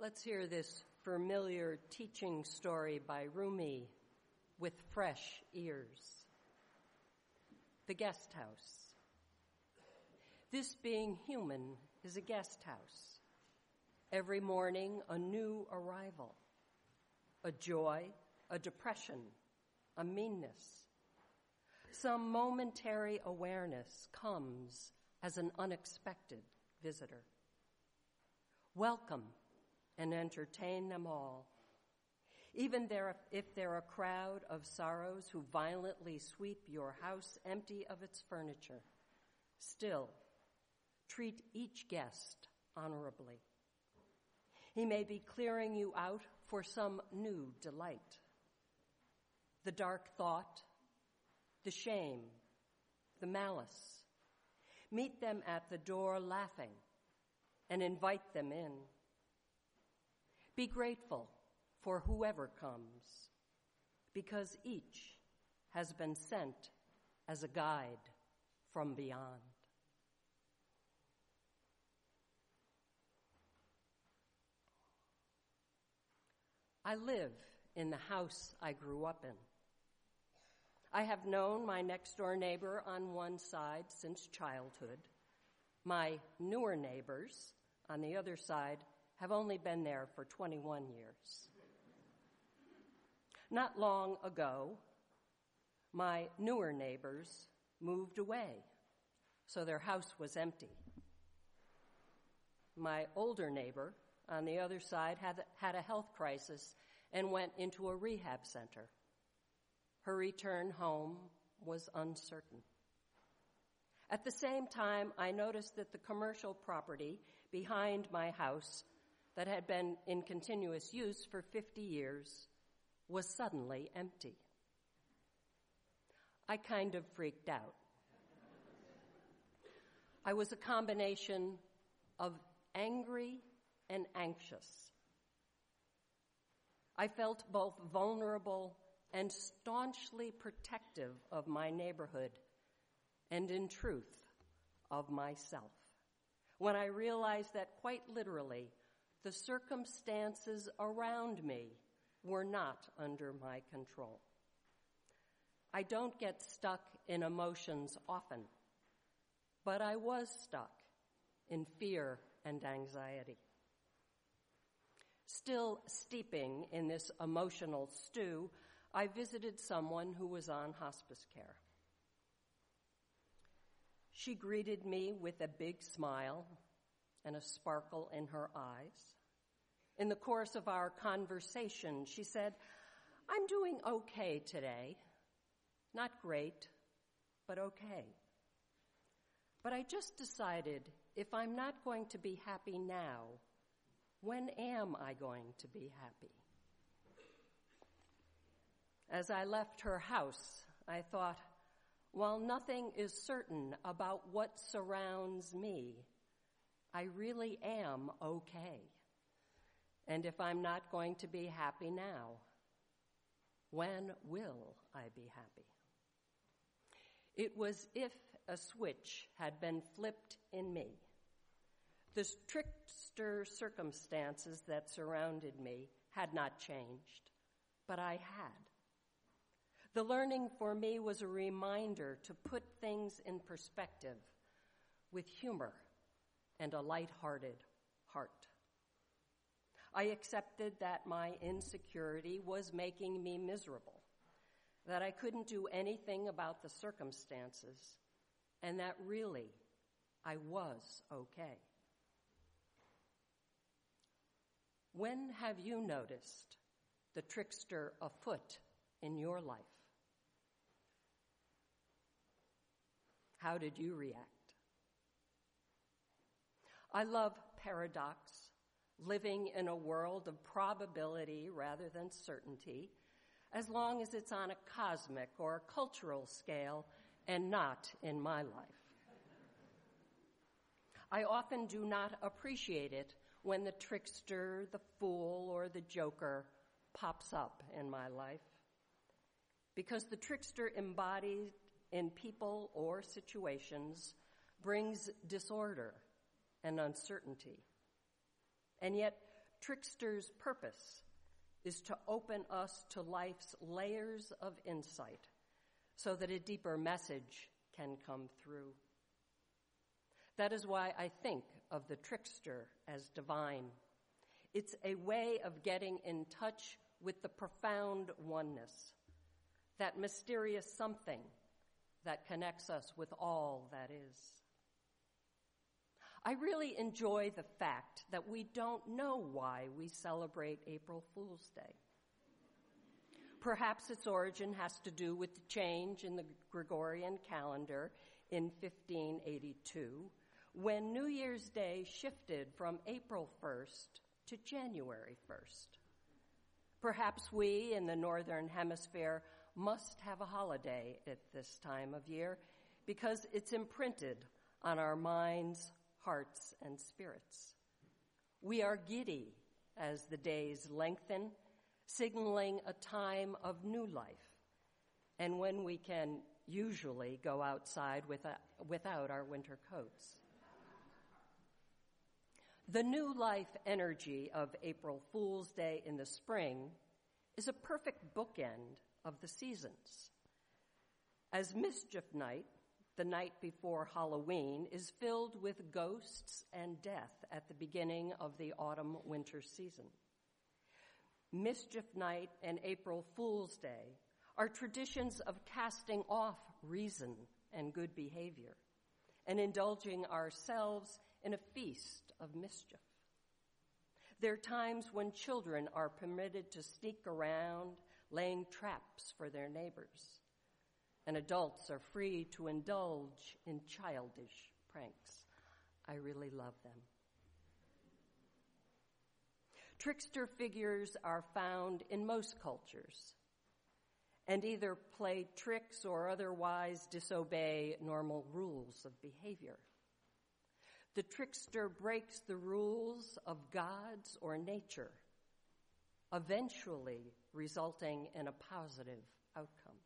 Let's hear this familiar teaching story by Rumi with fresh ears. The Guest House. This being human is a guest house. Every morning, a new arrival. A joy, a depression, a meanness. Some momentary awareness comes as an unexpected visitor. Welcome and entertain them all. Even if they're a crowd of sorrows who violently sweep your house empty of its furniture, still treat each guest honorably. He may be clearing you out for some new delight. The dark thought, the shame, the malice. Meet them at the door laughing and invite them in. Be grateful for whoever comes, because each has been sent as a guide from beyond. I live in the house I grew up in. I have known my next-door neighbor on one side since childhood. My newer neighbors on the other side have only been there for 21 years. Not long ago, my newer neighbors moved away, so their house was empty. My older neighbor on the other side had a health crisis and went into a rehab center. Her return home was uncertain. At the same time, I noticed that the commercial property behind my house that had been in continuous use for 50 years was suddenly empty. I kind of freaked out. I was a combination of angry and anxious. I felt both vulnerable and staunchly protective of my neighborhood and, in truth, of myself, when I realized that quite literally the circumstances around me were not under my control. I don't get stuck in emotions often, but I was stuck in fear and anxiety. Still steeping in this emotional stew, I visited someone who was on hospice care. She greeted me with a big smile and a sparkle in her eyes. In the course of our conversation, she said, "I'm doing okay today. Not great, but okay. But I just decided if I'm not going to be happy now, when am I going to be happy?" As I left her house, I thought, while nothing is certain about what surrounds me, I really am okay. And if I'm not going to be happy now, when will I be happy? It was if a switch had been flipped in me. The trickster circumstances that surrounded me had not changed, but I had. The learning for me was a reminder to put things in perspective with humor and a light-hearted heart. I accepted that my insecurity was making me miserable, that I couldn't do anything about the circumstances, and that really I was okay. When have you noticed the trickster afoot in your life? How did you react? I love paradox, living in a world of probability rather than certainty, as long as it's on a cosmic or a cultural scale and not in my life. I often do not appreciate it when the trickster, the fool, or the joker pops up in my life, because the trickster embodied in people or situations brings disorder and uncertainty. And yet, Trickster's purpose is to open us to life's layers of insight so that a deeper message can come through. That is why I think of the trickster as divine. It's a way of getting in touch with the profound oneness, that mysterious something that connects us with all that is. I really enjoy the fact that we don't know why we celebrate April Fool's Day. Perhaps its origin has to do with the change in the Gregorian calendar in 1582, when New Year's Day shifted from April 1st to January 1st. Perhaps we in the Northern Hemisphere must have a holiday at this time of year because it's imprinted on our minds, hearts, and spirits. We are giddy as the days lengthen, signaling a time of new life, and when we can usually go outside without our winter coats. The new life energy of April Fool's Day in the spring is a perfect bookend of the seasons. As Mischief Night, the night before Halloween, is filled with ghosts and death at the beginning of the autumn-winter season. Mischief Night and April Fool's Day are traditions of casting off reason and good behavior and indulging ourselves in a feast of mischief. There are times when children are permitted to sneak around, laying traps for their neighbors, and adults are free to indulge in childish pranks. I really love them. Trickster figures are found in most cultures and either play tricks or otherwise disobey normal rules of behavior. The trickster breaks the rules of gods or nature, eventually resulting in a positive outcome.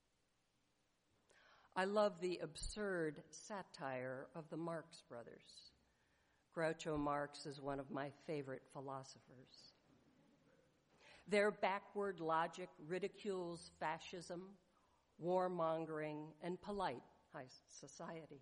I love the absurd satire of the Marx Brothers. Groucho Marx is one of my favorite philosophers. Their backward logic ridicules fascism, warmongering, and polite high society.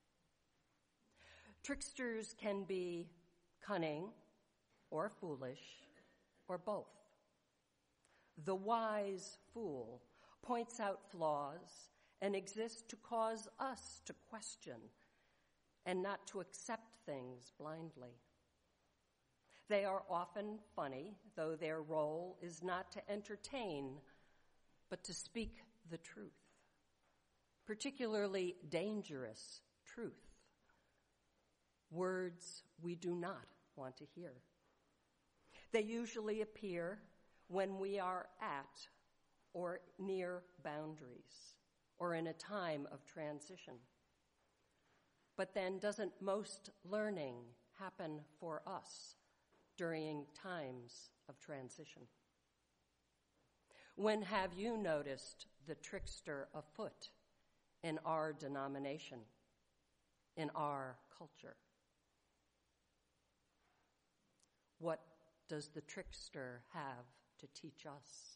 Tricksters can be cunning or foolish or both. The wise fool points out flaws and exists to cause us to question and not to accept things blindly. They are often funny, though their role is not to entertain, but to speak the truth, particularly dangerous truth, words we do not want to hear. They usually appear when we are at or near boundaries or in a time of transition. But then doesn't most learning happen for us during times of transition? When have you noticed the trickster afoot in our denomination, in our culture? What does the trickster have to teach us?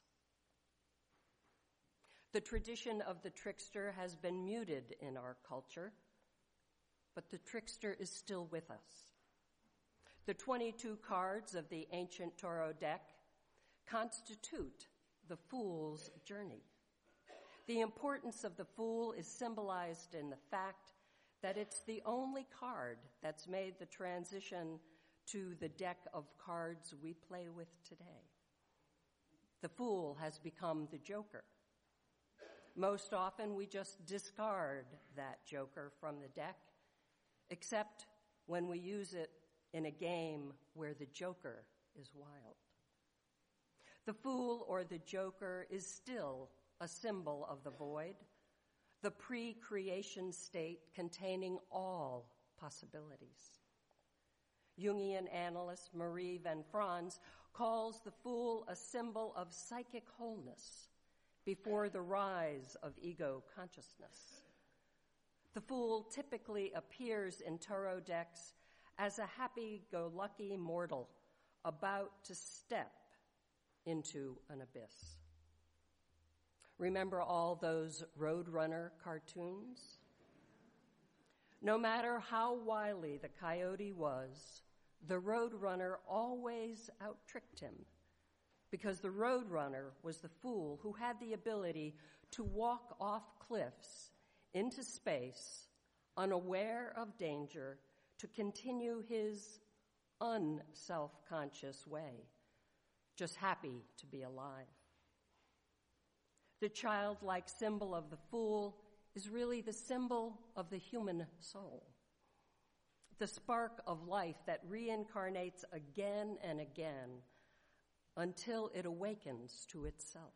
The tradition of the trickster has been muted in our culture, but the trickster is still with us. The 22 cards of the ancient tarot deck constitute the fool's journey. The importance of the fool is symbolized in the fact that it's the only card that's made the transition to the deck of cards we play with today. The fool has become the joker. Most often we just discard that joker from the deck, except when we use it in a game where the joker is wild. The fool or the joker is still a symbol of the void, the pre-creation state containing all possibilities. Jungian analyst Marie Van Franz calls the fool a symbol of psychic wholeness before the rise of ego consciousness. The fool typically appears in tarot decks as a happy-go-lucky mortal, about to step into an abyss. Remember all those Roadrunner cartoons? No matter how wily the coyote was, the Roadrunner always out-tricked him, because the Roadrunner was the fool who had the ability to walk off cliffs into space, unaware of danger, to continue his unself-conscious way, just happy to be alive. The childlike symbol of the fool is really the symbol of the human soul, the spark of life that reincarnates again and again until it awakens to itself.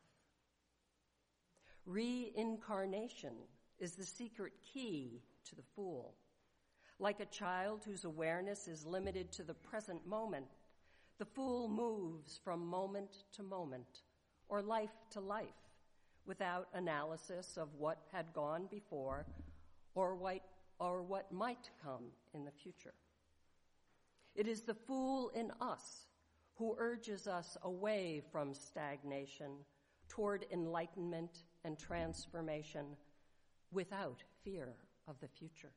Reincarnation is the secret key to the fool. Like a child whose awareness is limited to the present moment, the fool moves from moment to moment, or life to life, without analysis of what had gone before or what might come in the future. It is the fool in us who urges us away from stagnation toward enlightenment and transformation without fear of the future.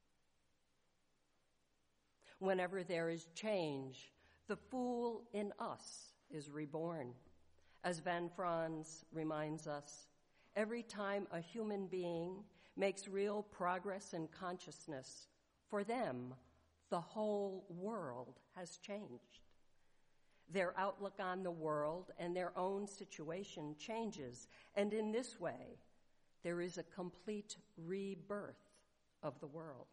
Whenever there is change, the fool in us is reborn. As Van Franz reminds us, every time a human being makes real progress in consciousness, for them, the whole world has changed. Their outlook on the world and their own situation changes, and in this way, there is a complete rebirth of the world.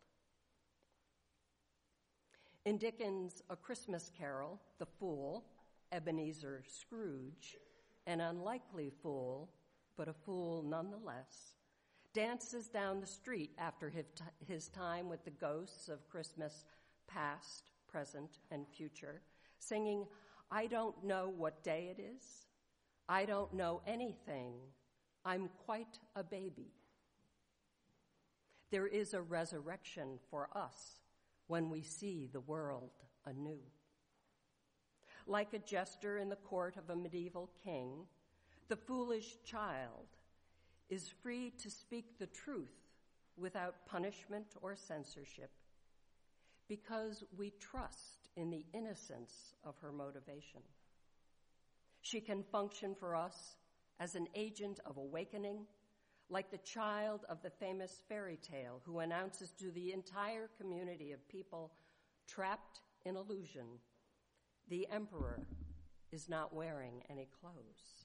In Dickens' A Christmas Carol, the fool, Ebenezer Scrooge, an unlikely fool, but a fool nonetheless, dances down the street after his time with the ghosts of Christmas past, present, and future, singing, "I don't know what day it is. I don't know anything. I'm quite a baby." There is a resurrection for us when we see the world anew. Like a jester in the court of a medieval king, the foolish child is free to speak the truth without punishment or censorship, because we trust in the innocence of her motivation. She can function for us as an agent of awakening, like the child of the famous fairy tale who announces to the entire community of people trapped in illusion, the emperor is not wearing any clothes.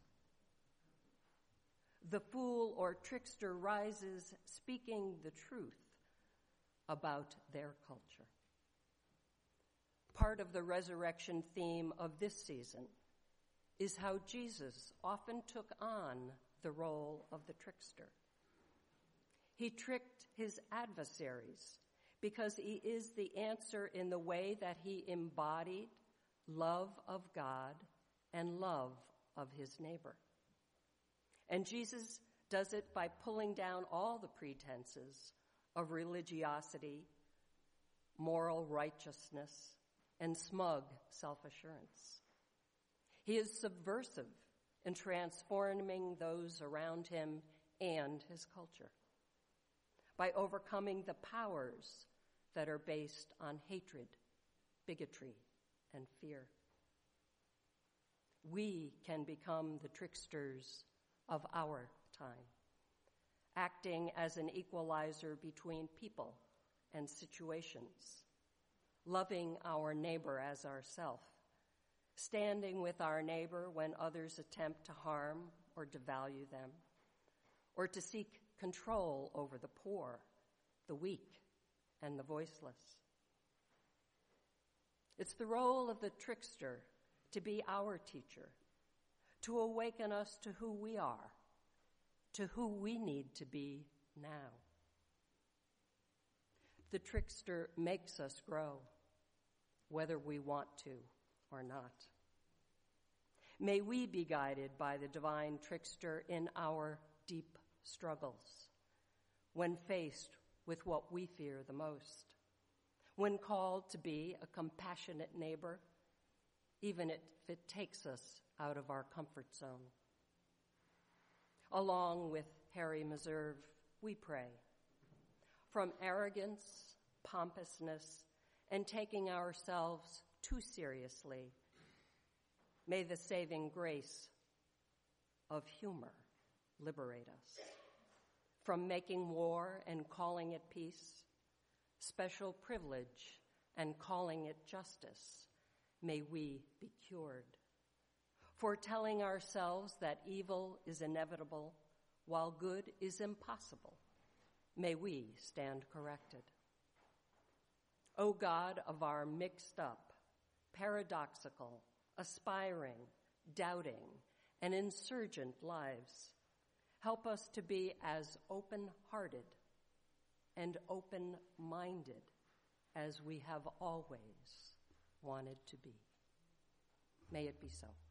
The fool or trickster rises speaking the truth about their culture. Part of the resurrection theme of this season is how Jesus often took on the role of the trickster. He tricked his adversaries because he is the answer in the way that he embodied love of God and love of his neighbor. And Jesus does it by pulling down all the pretenses of religiosity, moral righteousness, and smug self-assurance. He is subversive in transforming those around him and his culture by overcoming the powers that are based on hatred, bigotry, and fear. We can become the tricksters of our time, acting as an equalizer between people and situations, loving our neighbor as ourself, standing with our neighbor when others attempt to harm or devalue them, or to seek control over the poor, the weak, and the voiceless. It's the role of the trickster to be our teacher, to awaken us to who we are, to who we need to be now. The trickster makes us grow, whether we want to or not. May we be guided by the divine trickster in our deep struggles, when faced with what we fear the most, when called to be a compassionate neighbor, even if it takes us out of our comfort zone. Along with Harry Meserve, we pray. From arrogance, pompousness, and taking ourselves too seriously, may the saving grace of humor liberate us. From making war and calling it peace, special privilege and calling it justice, may we be cured. For telling ourselves that evil is inevitable while good is impossible, may we stand corrected. O God of our mixed up, paradoxical, aspiring, doubting, and insurgent lives, help us to be as open-hearted and open-minded as we have always wanted to be. May it be so.